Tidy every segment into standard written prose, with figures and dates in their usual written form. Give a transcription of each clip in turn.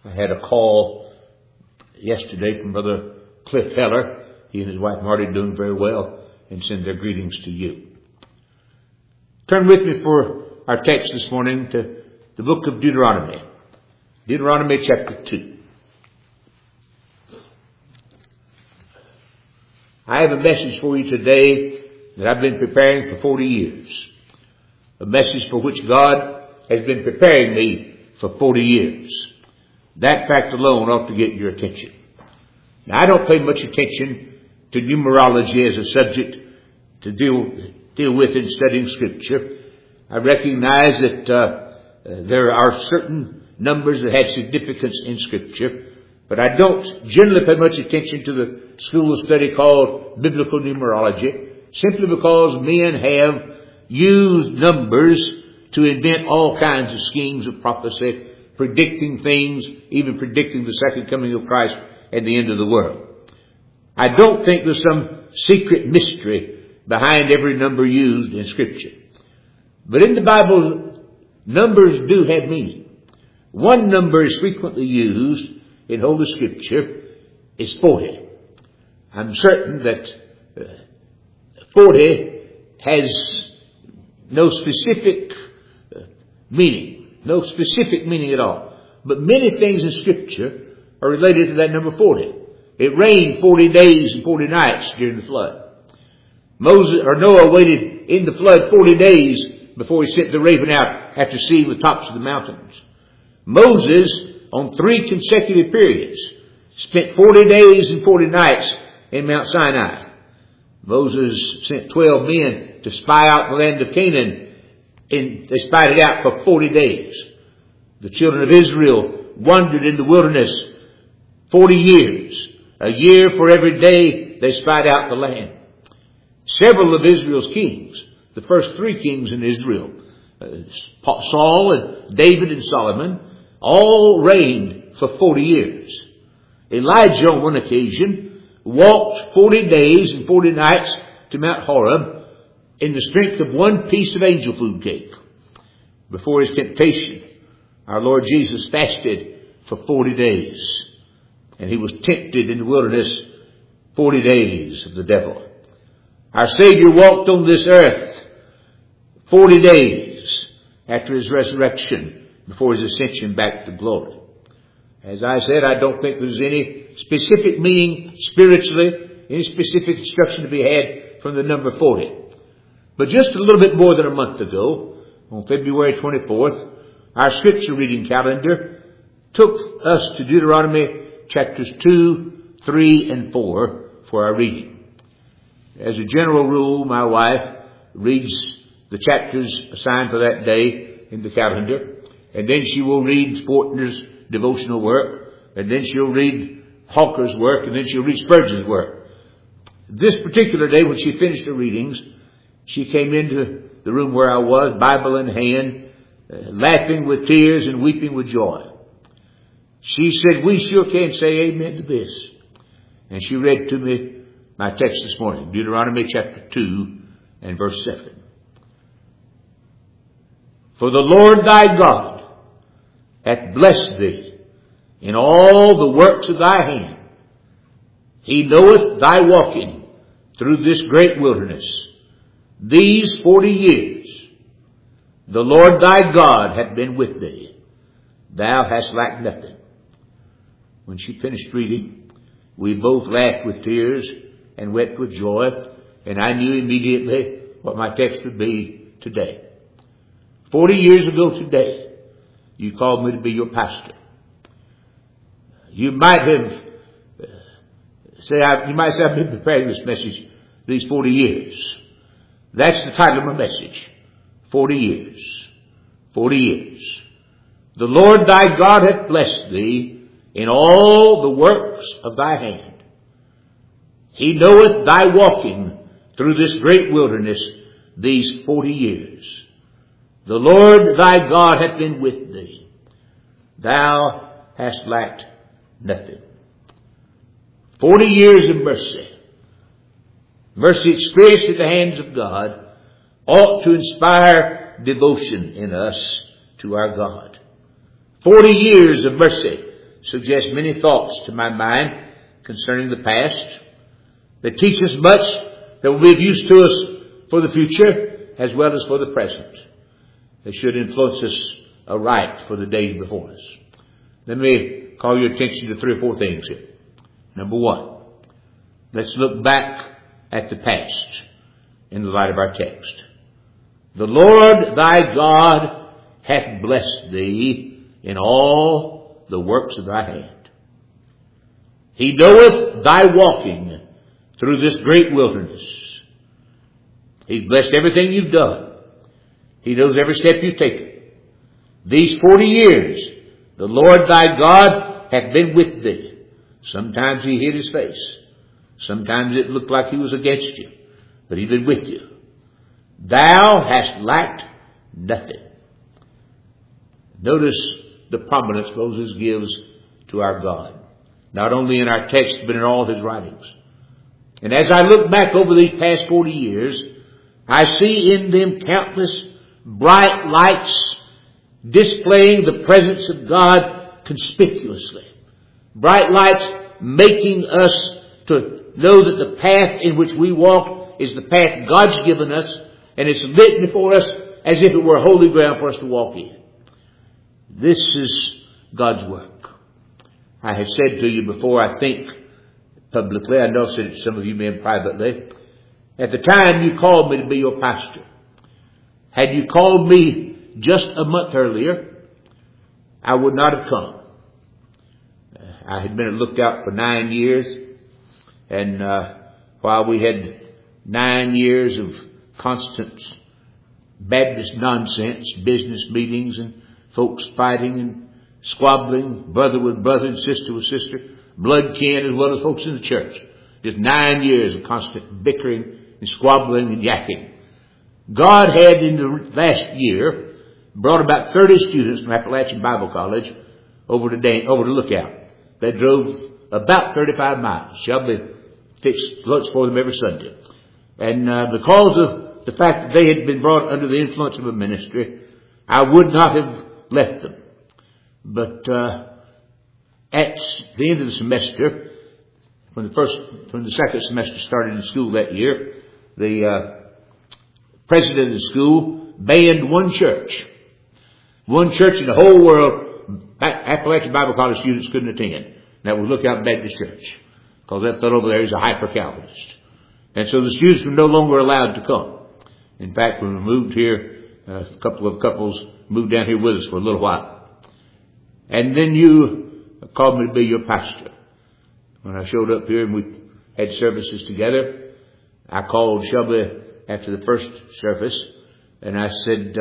I had a call yesterday from Brother Cliff Heller. He and his wife Marty are doing very well, and send their greetings to you. Turn with me for our text this morning to the book of Deuteronomy. Deuteronomy chapter 2. I have a message for you today that I've been preparing for 40 years. A message for which God has been preparing me for 40 years. That fact alone ought to get your attention. Now, I don't pay much attention to numerology as a subject to deal with in studying Scripture. I recognize that there are certain numbers that have significance in Scripture, but I don't generally pay much attention to the school of study called biblical numerology, simply because men have used numbers to invent all kinds of schemes of prophecy, predicting things, even predicting the second coming of Christ and the end of the world. I don't think there's some secret mystery behind every number used in Scripture. But in the Bible, numbers do have meaning. One number is frequently used in Holy Scripture is 40. I'm certain that 40 has no specific meaning. No specific meaning at all. But many things in Scripture are related to that number 40. It rained 40 days and 40 nights during the flood. Noah waited in the flood 40 days before he sent the raven out after seeing the tops of the mountains. Moses, on 3 consecutive periods, spent 40 days and 40 nights in Mount Sinai. Moses sent 12 men to spy out the land of Canaan, and they spied it out for 40 days. The children of Israel wandered in the wilderness 40 years. A year for every day they spied out the land. Several of Israel's kings, the first 3 kings in Israel, Saul and David and Solomon, all reigned for 40 years. Elijah on one occasion walked 40 days and 40 nights to Mount Horeb in the strength of one piece of angel food cake. Before his temptation, our Lord Jesus fasted for 40 days. And he was tempted in the wilderness 40 days of the devil. Our Savior walked on this earth 40 days after his resurrection, before his ascension back to glory. As I said, I don't think there's any specific meaning spiritually, any specific instruction to be had from the number 40. But just a little bit more than a month ago, on February 24th, our scripture reading calendar took us to Deuteronomy chapters 2, 3, and 4 for our reading. As a general rule, my wife reads the chapters assigned for that day in the calendar, and then she will read Fortner's devotional work, and then she'll read Hawker's work, and then she'll read Spurgeon's work. This particular day, when she finished her readings, she came into the room where I was, Bible in hand, laughing with tears and weeping with joy. She said, "We sure can say amen to this." And she read to me my text this morning, Deuteronomy chapter 2 and verse 7. "For the Lord thy God hath blessed thee in all the works of thy hand. He knoweth thy walking through this great wilderness. These 40 years the Lord thy God hath been with thee. Thou hast lacked nothing." When she finished reading, we both laughed with tears and wept with joy, and I knew immediately what my text would be today. 40 years ago today, you called me to be your pastor. You might say I've been preparing this message these 40 years. That's the title of my message. 40 years. 40 years. "The Lord thy God hath blessed thee in all the works of thy hand. He knoweth thy walking through this great wilderness these 40 years. The Lord thy God hath been with thee. Thou hast lacked nothing." 40 years of mercy. Mercy experienced at the hands of God ought to inspire devotion in us to our God. 40 years of mercy suggest many thoughts to my mind concerning the past. They teach us much that will be of use to us for the future as well as for the present. They should influence us aright for the days before us. Let me call your attention to 3 or 4 things here. Number 1, let's look back at the past in the light of our text. The Lord thy God hath blessed thee in all the works of thy hand. He knoweth thy walking through this great wilderness. He's blessed everything you've done. He knows every step you've taken. These 40 years, the Lord thy God hath been with thee. Sometimes he hid his face. Sometimes it looked like he was against you. But he's been with you. Thou hast lacked nothing. Notice the prominence Moses gives to our God. Not only in our text, but in all his writings. And as I look back over these past 40 years, I see in them countless bright lights displaying the presence of God conspicuously. Bright lights making us to know that the path in which we walk is the path God's given us, and it's lit before us as if it were holy ground for us to walk in. This is God's work. I have said to you before, I think publicly, I know I said it to some of you men privately, at the time you called me to be your pastor. Had you called me just a month earlier, I would not have come. I had been at Lookout for 9 years, and while we had 9 years of constant Baptist nonsense, business meetings and folks fighting and squabbling, brother with brother and sister with sister, blood kin as well as folks in the church. Just 9 years of constant bickering and squabbling and yakking. God had in the last year brought about 30 students from Appalachian Bible College over to Lookout. They drove about 35 miles. Shelby fixed lunch for them every Sunday. And because of the fact that they had been brought under the influence of a ministry, I would not have left them. But at the end of the semester, when the second semester started in school that year, the president of the school banned one church. One church in the whole world Appalachian Bible College students couldn't attend. And that was Lookout Baptist Church. Because that fellow over there is a hyper-Calvinist. And so the students were no longer allowed to come. In fact, when we moved here, a couple of couples moved down here with us for a little while. And then you called me to be your pastor. When I showed up here and we had services together, I called Shelby after the first service and I said,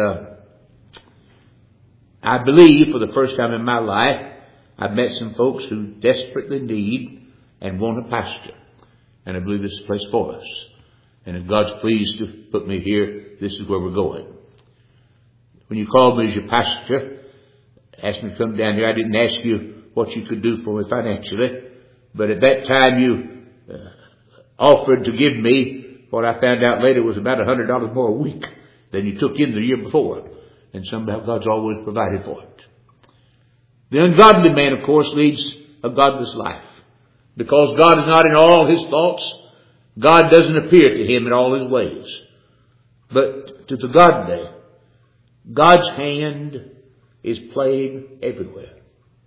I believe for the first time in my life, I've met some folks who desperately need and want a pastor. And I believe this is the place for us. And if God's pleased to put me here, this is where we're going. When you called me as your pastor, asked me to come down here, I didn't ask you what you could do for me financially. But at that time you offered to give me what I found out later was about $100 more a week than you took in the year before. And somehow God's always provided for it. The ungodly man, of course, leads a godless life. Because God is not in all his thoughts, God doesn't appear to him in all his ways. But to the godly, God's hand is playing everywhere.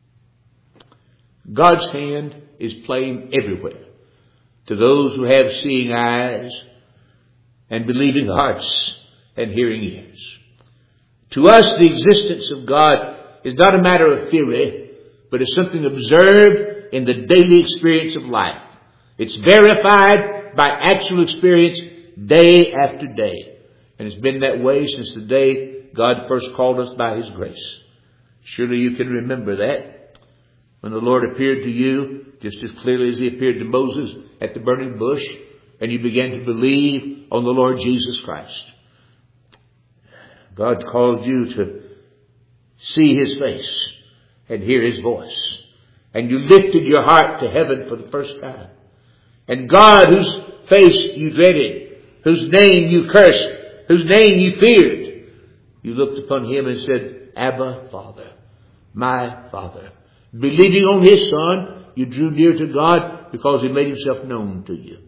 God's hand is playing everywhere. To those who have seeing eyes and believing hearts and hearing ears. To us, the existence of God is not a matter of theory, but is something observed in the daily experience of life. It's verified by actual experience day after day. And it's been that way since the day God first called us by his grace. Surely you can remember that when the Lord appeared to you just as clearly as he appeared to Moses at the burning bush, and you began to believe on the Lord Jesus Christ. God called you to see his face and hear his voice. And you lifted your heart to heaven for the first time. And God, whose face you dreaded, whose name you cursed, whose name you feared, you looked upon him and said, Abba, Father, my Father. Believing on His Son, you drew near to God because He made Himself known to you.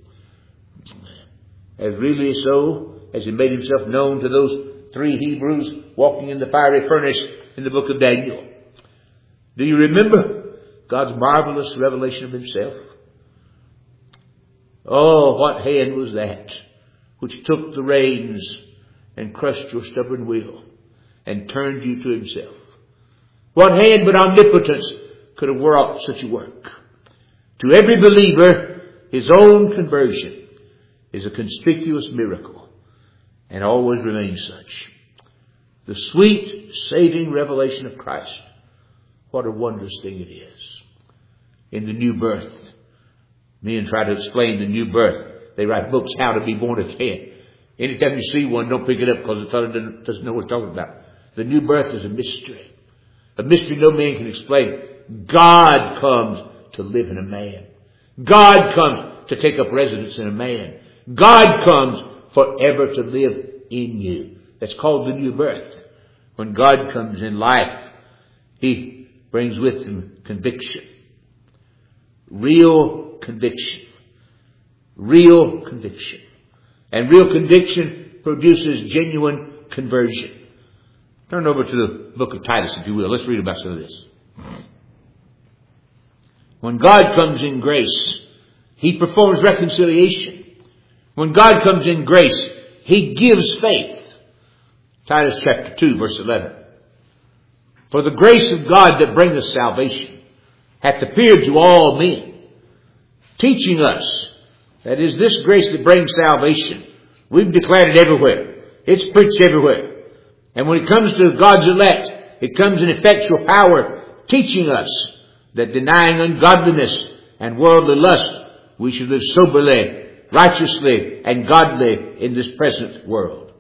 As really so as He made Himself known to those 3 Hebrews walking in the fiery furnace in the book of Daniel. Do you remember God's marvelous revelation of Himself? Oh, what hand was that which took the reins and crushed your stubborn will and turned you to Himself? What hand but omnipotence could have wrought such a work? To every believer, his own conversion is a conspicuous miracle and always remains such. The sweet, saving revelation of Christ. What a wondrous thing it is. In the new birth. Men try to explain the new birth. They write books, How to Be Born Again. Anytime you see one, don't pick it up because the fellow doesn't know what it's talking about. The new birth is a mystery. A mystery no man can explain. God comes to live in a man. God comes to take up residence in a man. God comes forever to live in you. That's called the new birth. When God comes in life, He brings with Him conviction. Real conviction. Real conviction. And real conviction produces genuine conversion. Turn over to the book of Titus, if you will. Let's read about some of this. When God comes in grace, He performs reconciliation. When God comes in grace, He gives faith. Titus chapter 2, verse 11. For the grace of God that bringeth salvation hath appeared to all men, teaching us, that is, this grace that brings salvation. We've declared it everywhere. It's preached everywhere. And when it comes to God's elect, it comes in effectual power, teaching us that denying ungodliness and worldly lust, we should live soberly, righteously, and godly in this present world.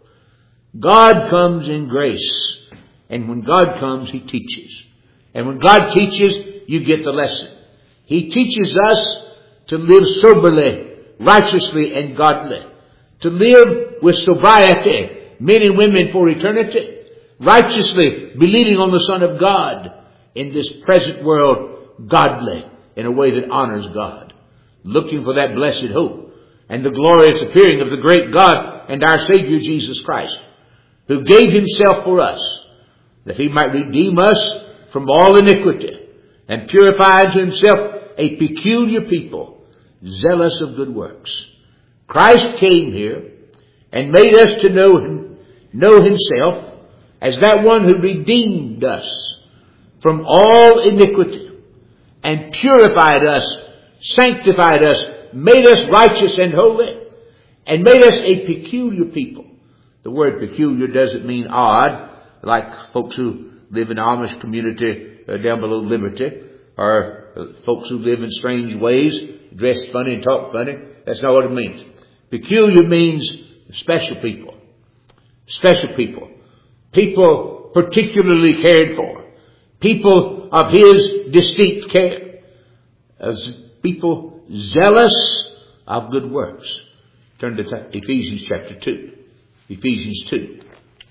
God comes in grace. And when God comes, He teaches. And when God teaches, you get the lesson. He teaches us to live soberly, righteously, and godly. To live with sobriety, men and women for eternity. Righteously, believing on the Son of God in this present world, godly, in a way that honors God. Looking for that blessed hope and the glorious appearing of the great God and our Savior Jesus Christ, who gave Himself for us, that He might redeem us from all iniquity and purify unto Himself a peculiar people, zealous of good works. Christ came here and made us to know Himself as that one who redeemed us from all iniquity and purified us, sanctified us, made us righteous and holy, and made us a peculiar people. The word peculiar doesn't mean odd, like folks who live in the Amish community down below Liberty, or folks who live in strange ways, dress funny and talk funny. That's not what it means. Peculiar means special people. Special people. People particularly cared for. People of His distinct care. As people zealous of good works. Turn to Ephesians chapter 2. Ephesians 2.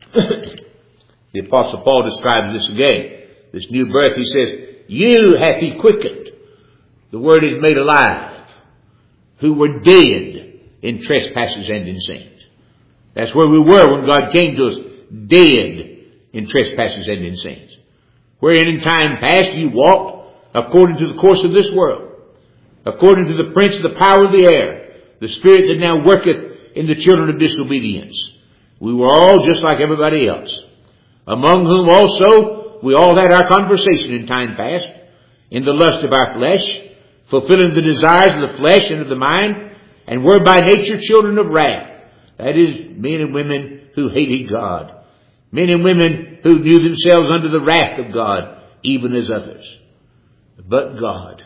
The Apostle Paul describes this again. This new birth, he says, you hath He quickened. The word is made alive. Who were dead in trespasses and in sins. That's where we were when God came to us. Dead in trespasses and in sins. Wherein in time past you walked according to the course of this world. According to the prince of the power of the air. The spirit that now worketh in the children of disobedience. We were all just like everybody else. Among whom also we all had our conversation in time past. In the lust of our flesh. Fulfilling the desires of the flesh and of the mind. And were by nature children of wrath. That is, men and women who hated God. Men and women who knew themselves under the wrath of God, even as others. But God.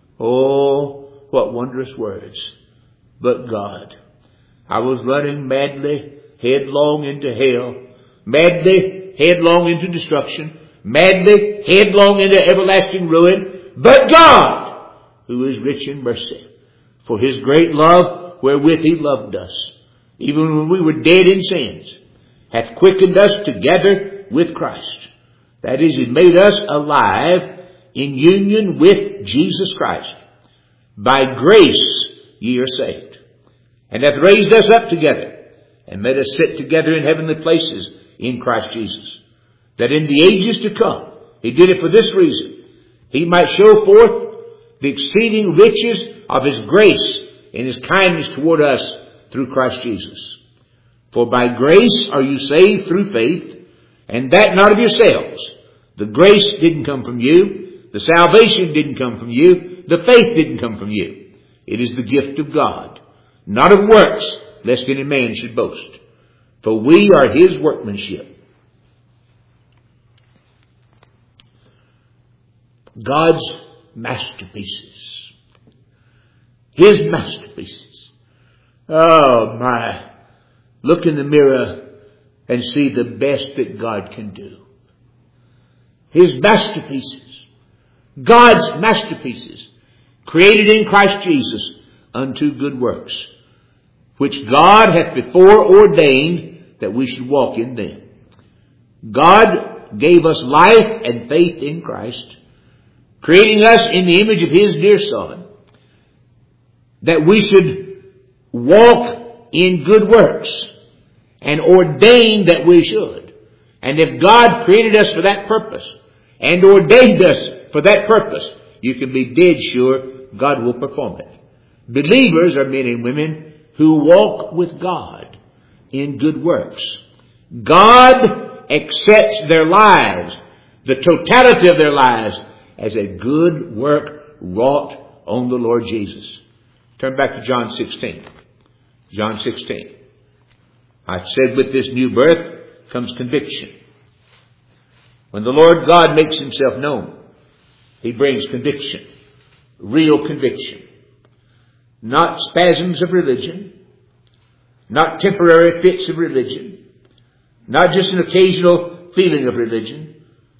Oh, what wondrous words. But God. I was running madly, headlong into hell. Madly, headlong into destruction. Madly, headlong into everlasting ruin. But God, who is rich in mercy, for His great love wherewith He loved us, even when we were dead in sins, hath quickened us together with Christ. That is, He made us alive in union with Jesus Christ. By grace ye are saved, and hath raised us up together, and made us sit together in heavenly places in Christ Jesus, that in the ages to come, He did it for this reason, He might show forth the exceeding riches of His grace and His kindness toward us through Christ Jesus. For by grace are you saved through faith, and that not of yourselves. The grace didn't come from you. The salvation didn't come from you. The faith didn't come from you. It is the gift of God, not of works, lest any man should boast. For we are His workmanship, God's masterpieces. His masterpieces. Oh my. Look in the mirror and see the best that God can do. His masterpieces. God's masterpieces. Created in Christ Jesus unto good works, which God hath before ordained that we should walk in them. God gave us life and faith in Christ, creating us in the image of His dear Son, that we should walk in good works, and ordained that we should. And if God created us for that purpose, and ordained us for that purpose, you can be dead sure God will perform it. Believers are men and women who walk with God in good works. God accepts their lives, the totality of their lives, as a good work wrought on the Lord Jesus. Turn back to John 16. John 16. I said with this new birth comes conviction. When the Lord God makes Himself known, He brings conviction. Real conviction. Not spasms of religion. Not temporary fits of religion. Not just an occasional feeling of religion.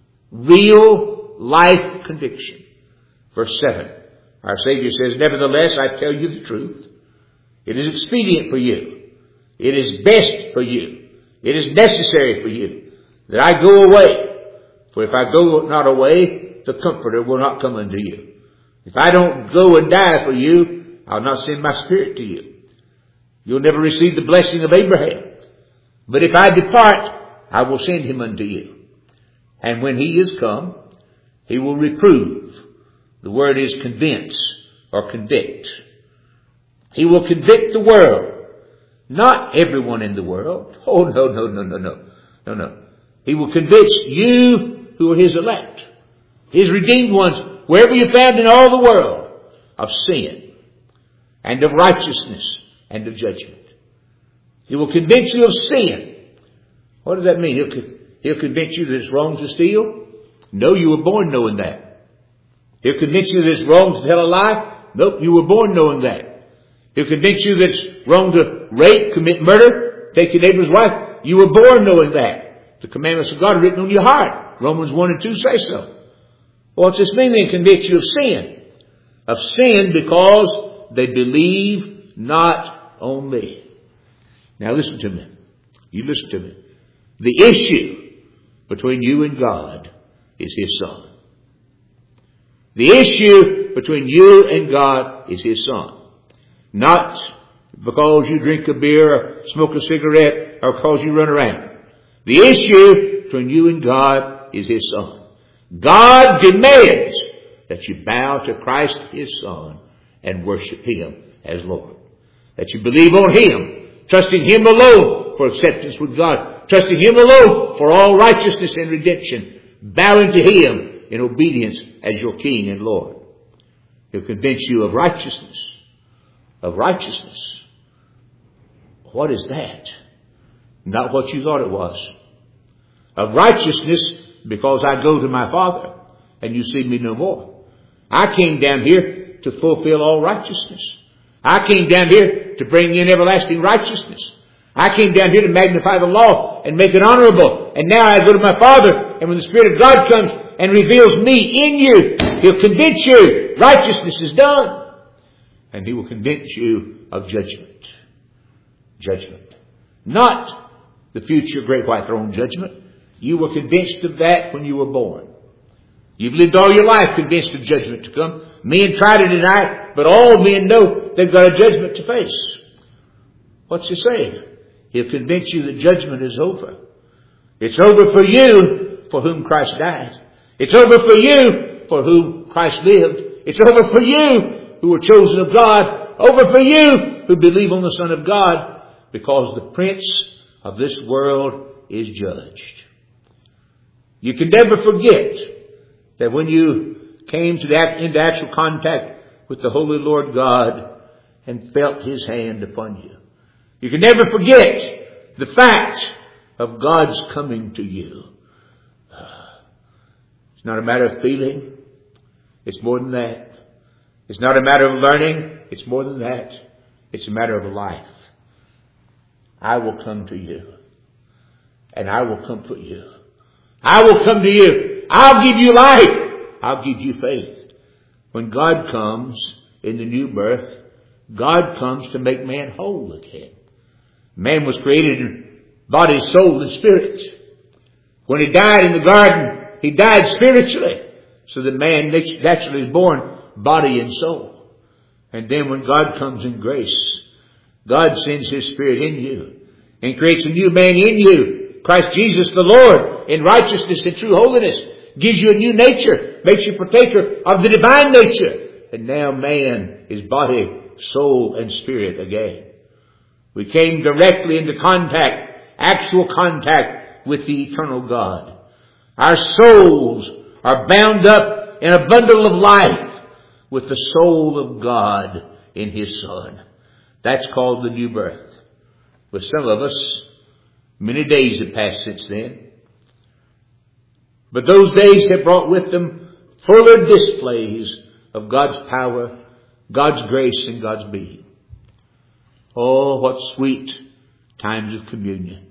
Real life conviction. Verse 7. Our Savior says, nevertheless, I tell you the truth. It is expedient for you. It is best for you. It is necessary for you that I go away. For if I go not away, the Comforter will not come unto you. If I don't go and die for you, I'll not send my Spirit to you. You'll never receive the blessing of Abraham. But if I depart, I will send Him unto you. And when He is come, He will reprove. The word is convince or convict. He will convict the world. Not everyone in the world. Oh, no. He will convince you who are His elect, His redeemed ones, wherever you're found in all the world, of sin and of righteousness and of judgment. He will convince you of sin. What does that mean? He'll convince you that it's wrong to steal? No, you were born knowing that. He'll convince you that it's wrong to tell a lie? Nope, you were born knowing that. He'll convince you that it's wrong to rape, commit murder, take your neighbor's wife. You were born knowing that. The commandments of God are written on your heart. Romans 1 and 2 say so. What's this mean? They convince you of sin. Of sin because they believe not on me. Now listen to me. You listen to me. The issue between you and God is His Son. The issue between you and God is His Son. Not because you drink a beer or smoke a cigarette or because you run around. The issue between you and God is His Son. God demands that you bow to Christ, His Son, and worship Him as Lord. That you believe on Him, trusting Him alone for acceptance with God, trusting Him alone for all righteousness and redemption, bowing to Him in obedience as your King and Lord. He'll convince you of righteousness. Of righteousness. What is that? Not what you thought it was. Of righteousness because I go to my Father and you see me no more. I came down here to fulfill all righteousness. I came down here to bring in everlasting righteousness. I came down here to magnify the law and make it honorable. And now I go to my Father, and when the Spirit of God comes and reveals me in you, He'll convince you righteousness is done. And He will convince you of judgment. Judgment. Not the future great white throne judgment. You were convinced of that when you were born. You've lived all your life convinced of judgment to come. Men try to deny it, but all men know they've got a judgment to face. What's he saying? He'll convince you that judgment is over. It's over for you for whom Christ died. It's over for you for whom Christ lived. It's over for you who were chosen of God. Over for you who believe on the Son of God, because the prince of this world is judged. You can never forget that when you came into actual contact with the Holy Lord God and felt His hand upon you. You can never forget the fact of God's coming to you. It's not a matter of feeling. It's more than that. It's not a matter of learning. It's more than that. It's a matter of life. I will come to you. And I will comfort you. I will come to you. I'll give you life. I'll give you faith. When God comes in the new birth, God comes to make man whole again. Man was created in body, soul, and spirit. When he died in the garden, he died spiritually. So that man naturally is born body and soul. And then when God comes in grace, God sends His Spirit in you and creates a new man in you. Christ Jesus the Lord in righteousness and true holiness gives you a new nature, makes you partaker of the divine nature. And now man is body, soul, and spirit again. We came directly into contact, actual contact with the eternal God. Our souls are bound up in a bundle of life with the soul of God in His Son. That's called the new birth. With some of us, many days have passed since then. But those days have brought with them fuller displays of God's power, God's grace, and God's being. Oh, what sweet times of communion.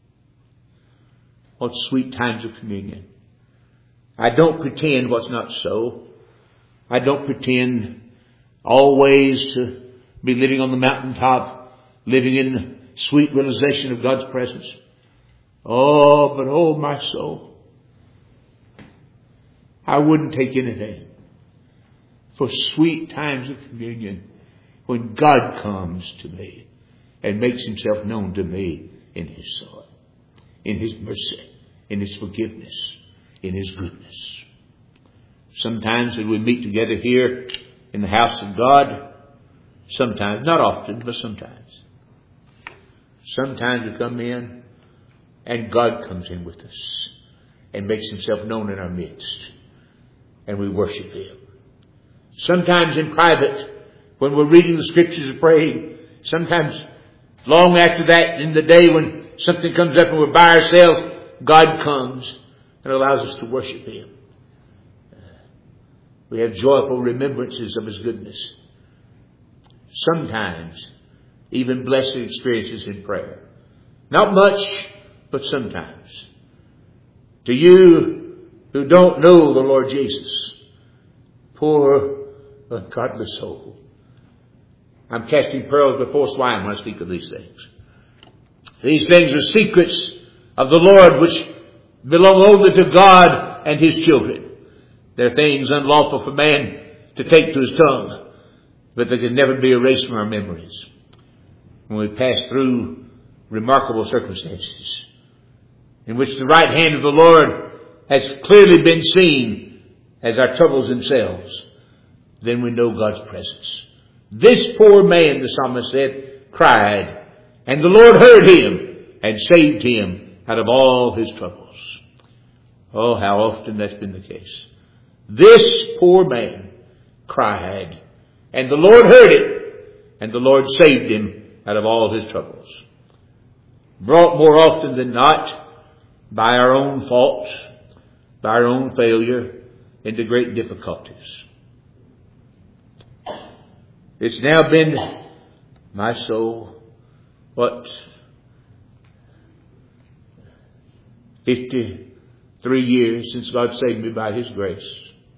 What sweet times of communion. I don't pretend what's not so. I don't pretend always to be living on the mountaintop, living in sweet realization of God's presence. Oh, but oh, my soul, I wouldn't take anything for sweet times of communion when God comes to me and makes Himself known to me in His Son, in His mercy, in His forgiveness, in His goodness. Sometimes as we meet together here in the house of God, sometimes, not often, but sometimes. Sometimes we come in and God comes in with us and makes Himself known in our midst. And we worship Him. Sometimes in private, when we're reading the Scriptures and praying. Sometimes long after that, in the day when something comes up and we're by ourselves, God comes and allows us to worship Him. We have joyful remembrances of His goodness. Sometimes, even blessed experiences in prayer. Not much, but sometimes. To you who don't know the Lord Jesus, poor, ungodly soul, I'm casting pearls before swine when I speak of these things. These things are secrets of the Lord which belong only to God and His children. They're things unlawful for man to take to his tongue, but they can never be erased from our memories. When we pass through remarkable circumstances in which the right hand of the Lord has clearly been seen as our troubles themselves, then we know God's presence. This poor man, the psalmist said, cried, and the Lord heard him and saved him out of all his troubles. Oh, how often that's been the case. This poor man cried, and the Lord heard him, and the Lord saved him out of all his troubles. Brought more often than not by our own faults, by our own failure, into great difficulties. It's now been, my soul, 53 years since God saved me by His grace.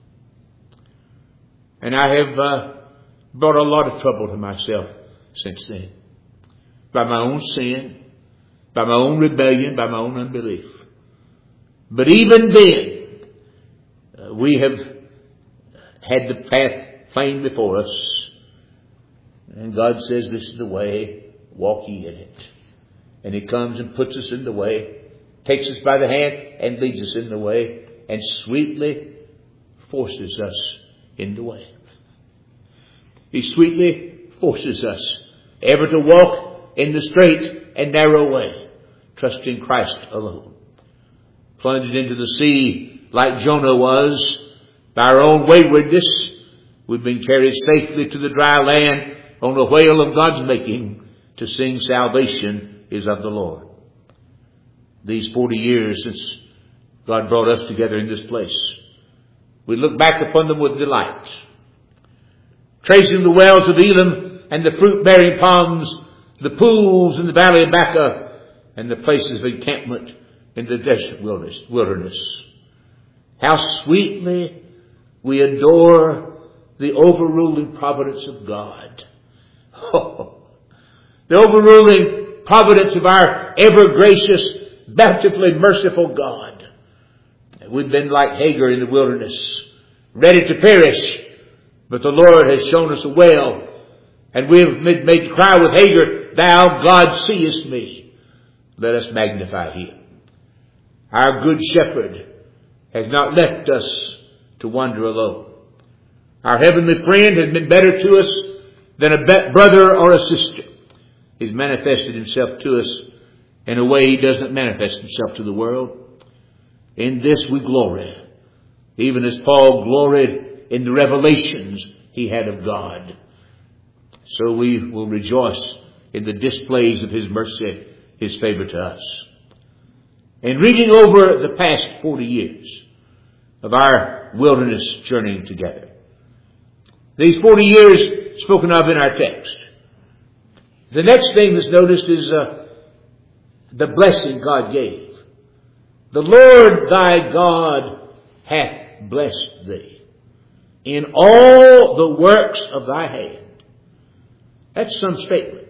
And I have brought a lot of trouble to myself since then. By my own sin, by my own rebellion, by my own unbelief. But even then, We have had the path plain before us. And God says, this is the way, walk ye in it. And He comes and puts us in the way, takes us by the hand and leads us in the way, and sweetly forces us in the way. He sweetly forces us ever to walk in the straight and narrow way, trusting Christ alone. Plunged into the sea like Jonah was, by our own waywardness, we've been carried safely to the dry land on a whale of God's making to sing salvation is of the Lord. These 40 years since God brought us together in this place, we look back upon them with delight. Tracing the wells of Elim and the fruit-bearing palms, the pools in the valley of Baca, and the places of encampment in the desert wilderness. How sweetly we adore the overruling providence of God. Oh, the overruling providence of our ever-gracious, bountifully merciful God. We've been like Hagar in the wilderness, ready to perish, but the Lord has shown us a well, and we have made to cry with Hagar, Thou, God, seest me. Let us magnify Him. Our good shepherd has not left us to wander alone. Our heavenly friend has been better to us than a brother or a sister. He's manifested Himself to us in a way He doesn't manifest Himself to the world. In this we glory, even as Paul gloried in the revelations he had of God. So we will rejoice in the displays of His mercy, His favor to us. In reading over the past 40 years of our wilderness journeying together, these 40 years spoken of in our text, the next thing that's noticed is the blessing God gave. The Lord thy God hath blessed thee in all the works of thy hand. That's some statement.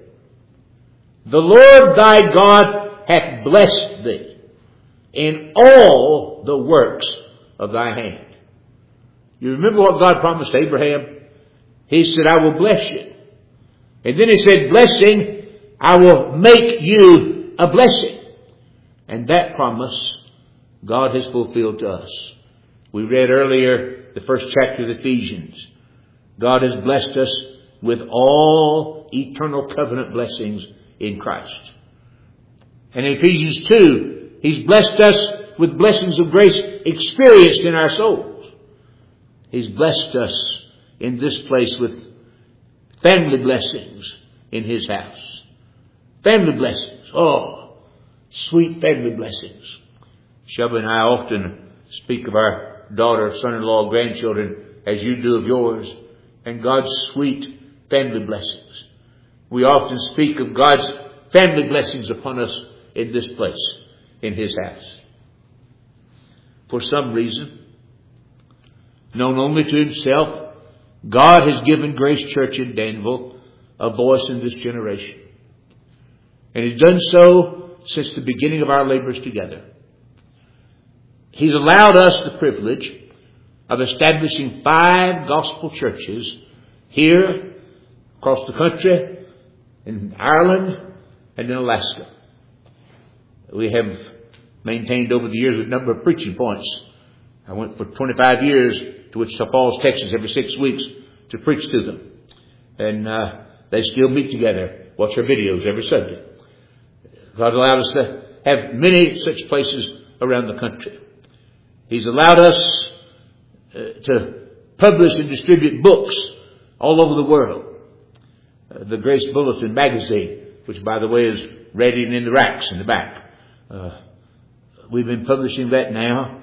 The Lord thy God hath blessed thee in all the works of thy hand. You remember what God promised Abraham? He said, I will bless you. And then He said, blessing, I will make you a blessing. And that promise God has fulfilled to us. We read earlier the first chapter of Ephesians. God has blessed us with all eternal covenant blessings in Christ. And in Ephesians 2, He's blessed us with blessings of grace experienced in our souls. He's blessed us in this place with family blessings in His house. Family blessings. Oh, sweet family blessings. Shelby and I often speak of our daughter, son-in-law, grandchildren as you do of yours, and God's sweet family blessings. We often speak of God's family blessings upon us in this place, in His house. For some reason, known only to Himself, God has given Grace Church in Danville a voice in this generation. And He's done so since the beginning of our labors together. He's allowed us the privilege of establishing 5 gospel churches here, across the country, in Ireland, and in Alaska. We have maintained over the years a number of preaching points. I went for 25 years to Wichita Falls, Texas, every 6 weeks to preach to them. And they still meet together, watch our videos every Sunday. God allowed us to have many such places around the country. He's allowed us to publish and distribute books all over the world. The Grace Bulletin magazine, which by the way is ready and in the racks in the back. We've been publishing that now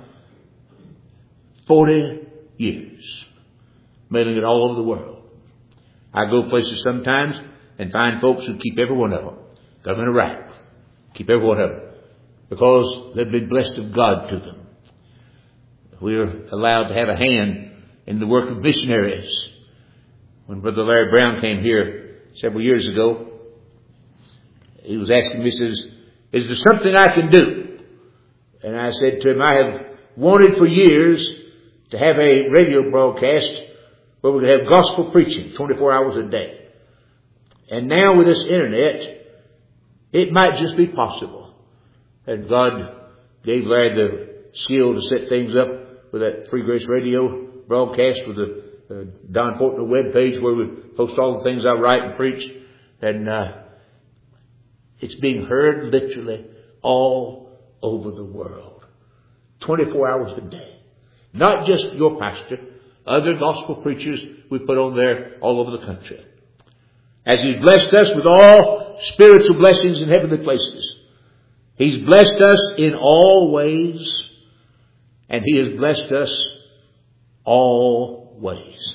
40 years, mailing it all over the world. I go places sometimes and find folks who keep every one of them. Got them in a rack. Keep every one of them. Because they've been blessed of God to them. We're allowed to have a hand in the work of missionaries. When Brother Larry Brown came here several years ago, he was asking me, he says, is there something I can do? And I said to him, I have wanted for years to have a radio broadcast where we could have gospel preaching 24 hours a day. And now with this internet, it might just be possible. And God gave Larry the skill to set things up with that Free Grace Radio broadcast with the Don Fortner web page where we post all the things I write and preach. And it's being heard literally all over the world. 24 hours a day. Not just your pastor, other gospel preachers we put on there all over the country. As He's blessed us with all spiritual blessings in heavenly places, He's blessed us in all ways, and He has blessed us all ways.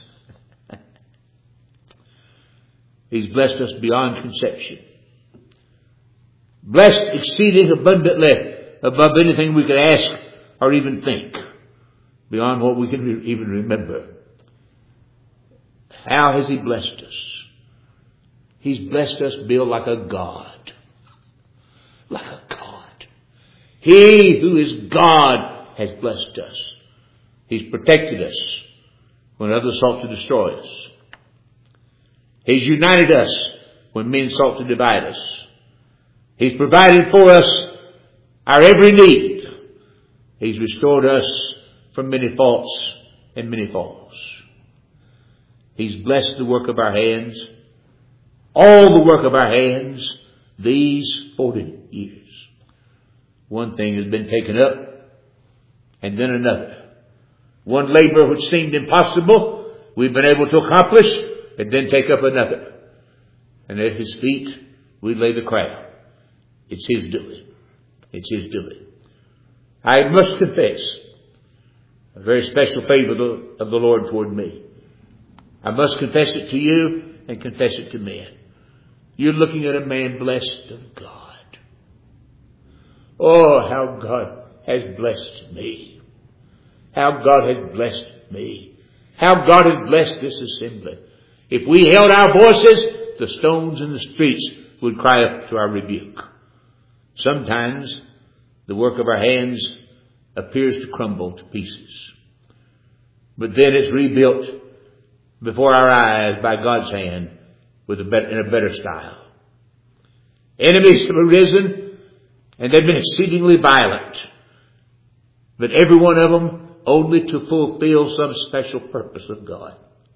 He's blessed us beyond conception. Blessed exceeding abundantly above anything we could ask or even think, beyond what we can even remember. How has He blessed us? He's blessed us, Bill, like a God. Like a God. He who is God has blessed us. He's protected us when others sought to destroy us. He's united us when men sought to divide us. He's provided for us our every need. He's restored us from many faults and many falls. He's blessed the work of our hands, all the work of our hands, these 40 years. One thing has been taken up, and then another. One labor which seemed impossible, we've been able to accomplish, and then take up another. And at His feet, we lay the crown. It's His doing. It's His doing. I must confess a very special favor of the Lord toward me. I must confess it to you and confess it to men. You're looking at a man blessed of God. Oh, how God has blessed me. How God has blessed me. How God has blessed this assembly. If we held our voices, the stones in the streets would cry up to our rebuke. Sometimes the work of our hands appears to crumble to pieces. But then it's rebuilt before our eyes by God's hand in a better style. Enemies have arisen and they've been exceedingly violent. But every one of them only to fulfill some special purpose of God.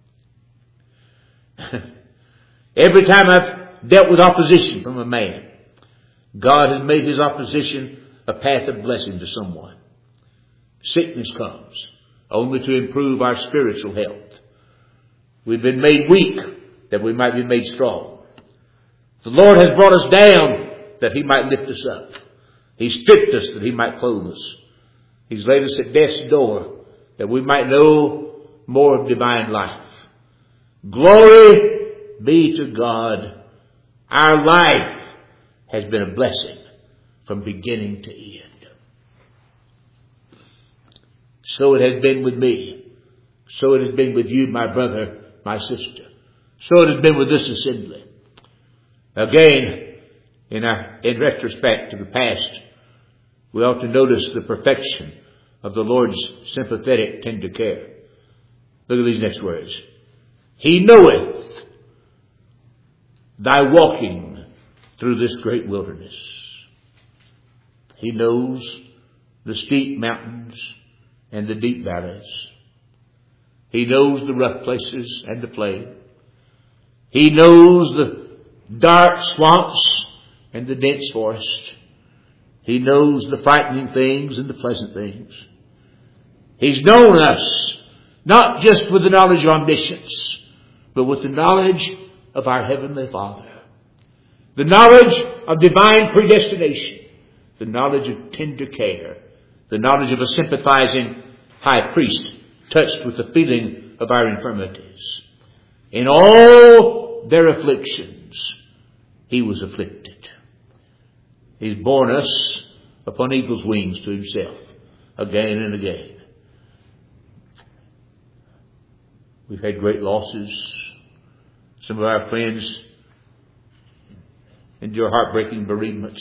Every time I've dealt with opposition from a man, God has made His opposition a path of blessing to someone. Sickness comes only to improve our spiritual health. We've been made weak that we might be made strong. The Lord has brought us down that He might lift us up. He stripped us that He might clothe us. He's laid us at death's door that we might know more of divine life. Glory be to God. Our life has been a blessing from beginning to end. So it has been with me. So it has been with you, my brother, my sister. So it has been with this assembly. Again, in retrospect to the past, we ought to notice the perfection of the Lord's sympathetic, tender care. Look at these next words. He knoweth thy walking through this great wilderness. He knows the steep mountains and the deep valleys. He knows the rough places and the plain. He knows the dark swamps and the dense forest. He knows the frightening things and the pleasant things. He's known us, not just with the knowledge of omniscience, but with the knowledge of our Heavenly Father. The knowledge of divine predestination. The knowledge of tender care. The knowledge of a sympathizing high priest touched with the feeling of our infirmities. In all their afflictions, He was afflicted. He's borne us upon eagle's wings to Himself again and again. We've had great losses. Some of our friends endure heartbreaking bereavements.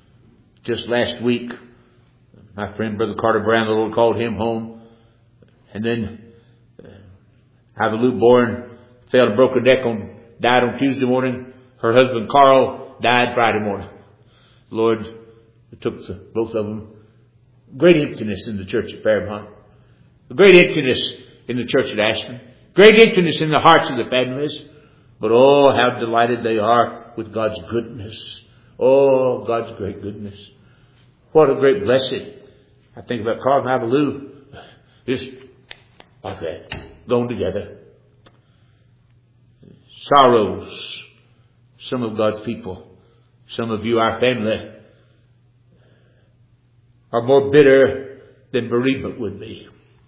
Just last week, my friend Brother Carter Brown, the Lord called him home, And then Avalou Bourne fell and broke her neck died on Tuesday morning. Her husband Carl died Friday morning. The Lord took both of them. Great emptiness in the church at Fairmont. A great emptiness in the church at Ashland. Great emptiness in the hearts of the families. But oh, how delighted they are with God's goodness. Oh, God's great goodness. What a great blessing. I think about Carl and Avalou. Just like that. Going together. Sorrows. Some of God's people. Some of you, our family, are more bitter than bereavement would be.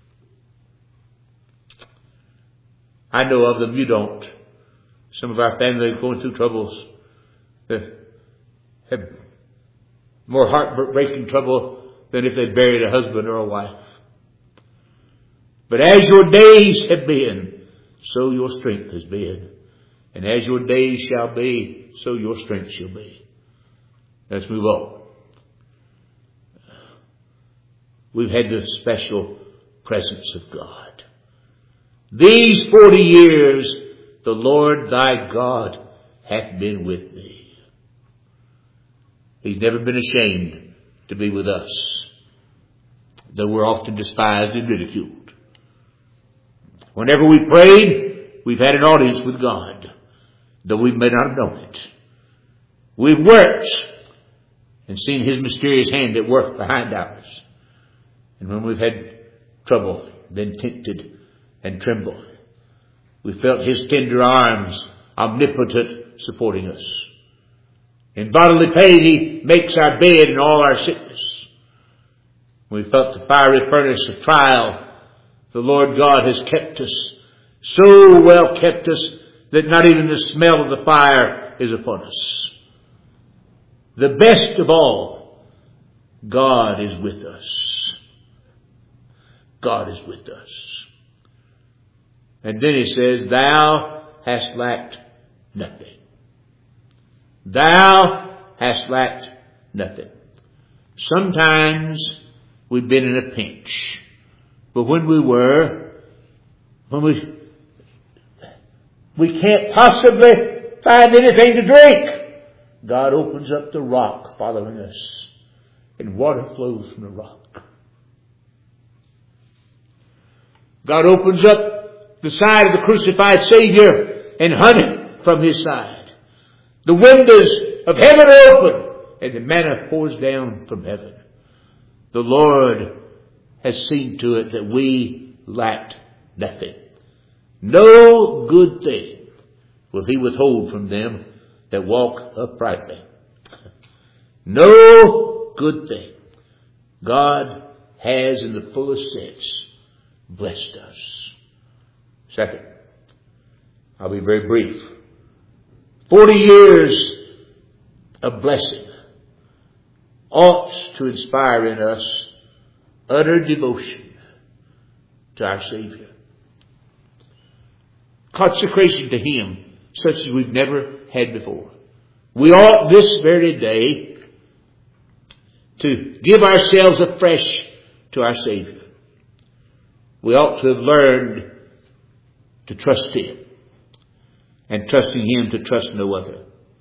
I know of them, you don't. Some of our family are going through troubles that have more heartbreaking trouble than if they buried a husband or a wife. But as your days have been, so your strength has been. And as your days shall be, so your strength shall be. Let's move on. We've had the special presence of God. These 40 years, the Lord thy God hath been with thee. He's never been ashamed to be with us, though we're often despised and ridiculed. Whenever we prayed, we've had an audience with God, though we may not have known it. We've worked and seen His mysterious hand at work behind ours. And when we've had trouble, been tempted and trembled, we felt His tender arms, omnipotent, supporting us. In bodily pain, He makes our bed in all our sickness. We felt the fiery furnace of trial. The Lord God has kept us, so well kept us, that not even the smell of the fire is upon us. The best of all, God is with us. God is with us. And then He says, thou hast lacked nothing. Thou hast lacked nothing. Sometimes we've been in a pinch. But when we can't possibly find anything to drink, God opens up the rock following us, and water flows from the rock. God opens up the side of the crucified Savior, and honey from His side. The windows of heaven are open, and the manna pours down from heaven. The Lord has seen to it that we lacked nothing. No good thing will He withhold from them that walk uprightly. No good thing. God has, in the fullest sense, blessed us. Second, I'll be very brief. 40 years of blessing ought to inspire in us utter devotion to our Savior. Consecration to Him such as we've never had before. We ought this very day to give ourselves afresh to our Savior. We ought to have learned to trust Him, and trusting Him to trust no other.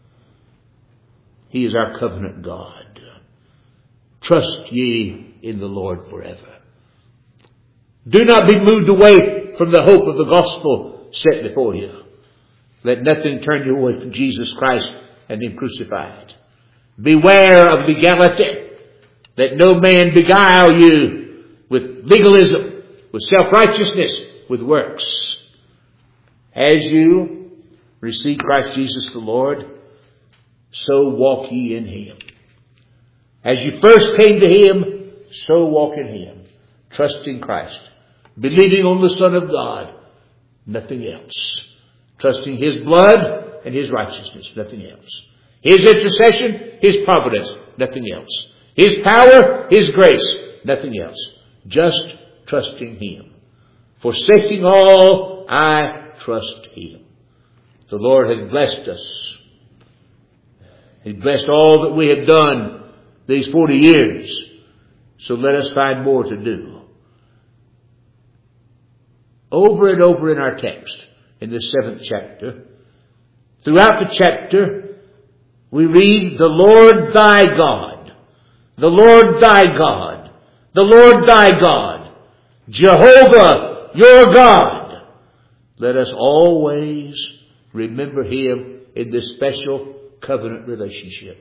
He is our covenant God. Trust ye in the Lord forever. Do not be moved away from the hope of the gospel set before you. Let nothing turn you away from Jesus Christ and Him crucified. Beware of legality. Let no man beguile you with legalism, with self-righteousness, with works. As you receive Christ Jesus the Lord, so walk ye in Him. As you first came to Him, so walk in Him. Trusting Christ. Believing on the Son of God. Nothing else. Trusting His blood and His righteousness. Nothing else. His intercession, His providence. Nothing else. His power, His grace. Nothing else. Just trusting Him. Forsaking all, I trust Him. The Lord has blessed us. He's blessed all that we have done these 40 years. So let us find more to do. over and over in our text, in the 7th chapter. Throughout the chapter, we read, the Lord thy God, the Lord thy God, the Lord thy God, Jehovah your God. Let us always remember Him in this special covenant relationship.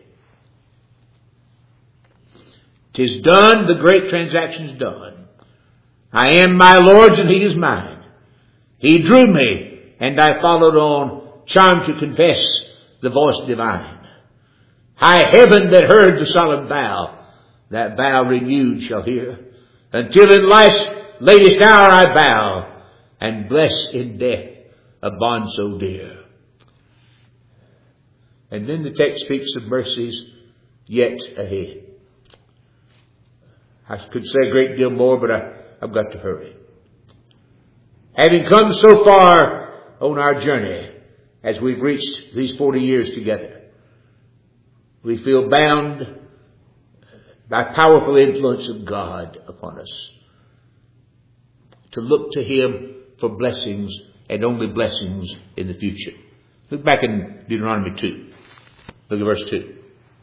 'Tis done, the great transaction's done. I am my Lord's and He is mine. He drew me and I followed on, charmed to confess the voice divine. High heaven that heard the solemn vow, that vow renewed shall hear, until in life's latest hour I bow, and bless in death a bond so dear. And then the text speaks of mercies yet ahead. I could say a great deal more, but I've got to hurry. Having come so far on our journey, as we've reached these 40 years together, we feel bound by powerful influence of God upon us to look to Him for blessings and only blessings in the future. Look back in Deuteronomy 2. Look at verse 2.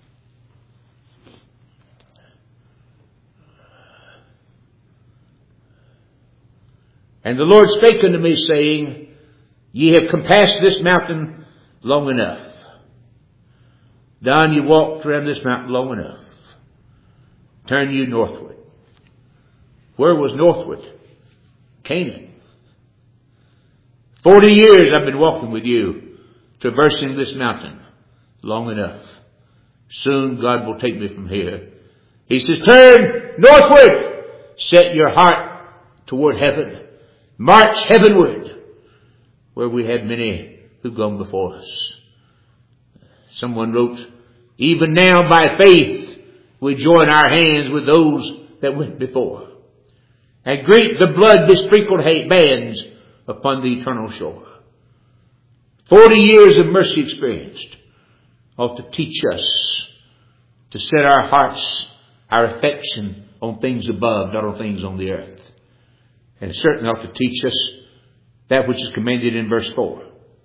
And the Lord spake unto me, saying, Ye have compassed this mountain long enough. Don, you walked around this mountain long enough. Turn you northward. Where was northward? Canaan. 40 years I've been walking with you, traversing this mountain long enough. Soon God will take me from here. He says, turn northward. Set your heart toward heaven. March heavenward, where we had many who've gone before us. Someone wrote, even now by faith we join our hands with those that went before, and greet the blood besprinkled bands upon the eternal shore. 40 years of mercy experienced ought to teach us to set our hearts, our affection on things above, not on things on the earth. And it certainly ought to teach us that which is commanded in verse 4.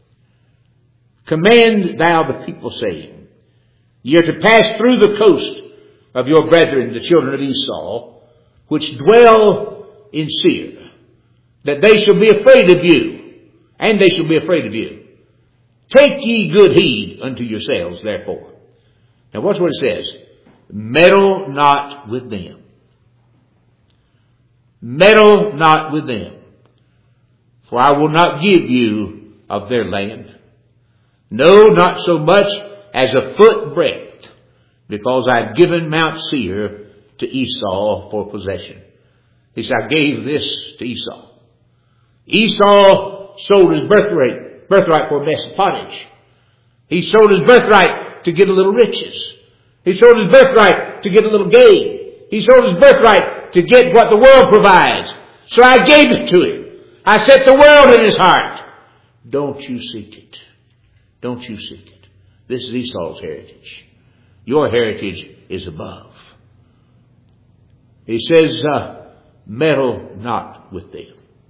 Command thou the people, saying, Ye are to pass through the coast of your brethren, the children of Esau, which dwell in Seir, that they shall be afraid of you, and they shall be afraid of you. Take ye good heed unto yourselves, therefore. Now watch what it says. Meddle not with them. Meddle not with them. For I will not give you of their land. No, not so much as a foot breadth, because I have given Mount Seir to Esau for possession. He said, I gave this to Esau. Esau sold his birthright for a mess of pottage. He sold his birthright to get a little riches. He sold his birthright to get a little gain. He sold his birthright to get what the world provides. So I gave it to him. I set the world in his heart. Don't you seek it. Don't you seek it. This is Esau's heritage. Your heritage is above. He says, meddle not with them.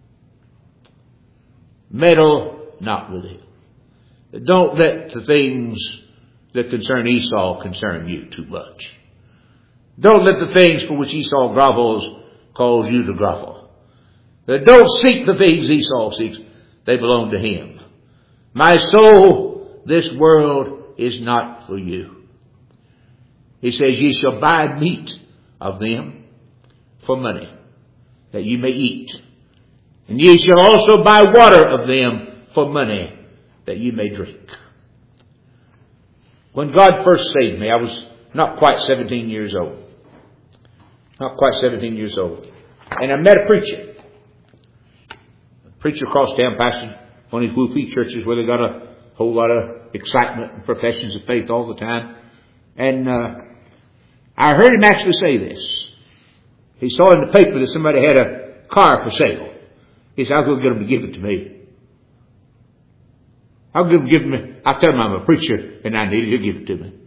Meddle not with them. Don't let the things that concern Esau concern you too much. Don't let the things for which Esau grovels cause you to grovel. Don't seek the things Esau seeks. They belong to him. My soul, this world is not for you. He says, ye shall buy meat of them for money, that ye may eat. And ye shall also buy water of them for money, that ye may drink. When God first saved me, I was not quite 17 years old. Not quite 17 years old. And I met a preacher. A preacher across town, pastoring one of these whoopee churches where they got a whole lot of excitement and professions of faith all the time. And I heard him actually say this. He saw in the paper that somebody had a car for sale. He said, I'll go get them to give it to me. I'll give me. I'll tell him I'm a preacher and I need it. He'll give it to me.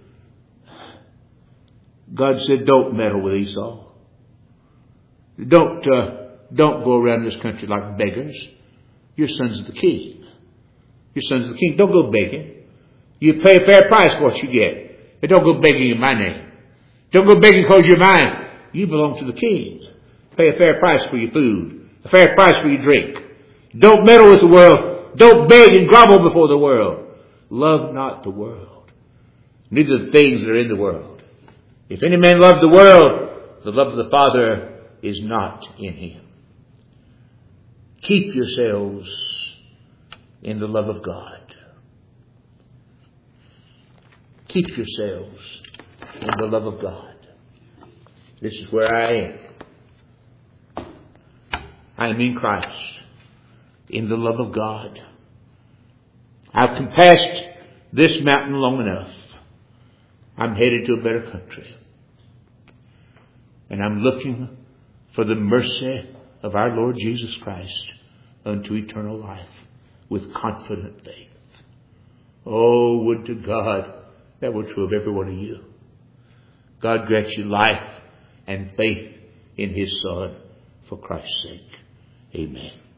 God said, don't meddle with Esau. Don't go around this country like beggars. you're sons of the King. You're sons of the King. Don't go begging. You pay a fair price for what you get. But don't go begging in my name. Don't go begging because you're mine. You belong to the King. Pay a fair price for your food. A fair price for your drink. Don't meddle with the world. Don't beg and grovel before the world. Love not the world, neither the things that are in the world. If any man love the world, the love of the Father is not in him. Keep yourselves in the love of God. Keep yourselves in the love of God. This is where I am. I am in Christ, in the love of God. I've compassed this mountain long enough. I'm headed to a better country. And I'm looking for the mercy of our Lord Jesus Christ unto eternal life with confident faith. Oh, would to God that were true of every one of you. God grant you life and faith in His Son for Christ's sake. Amen.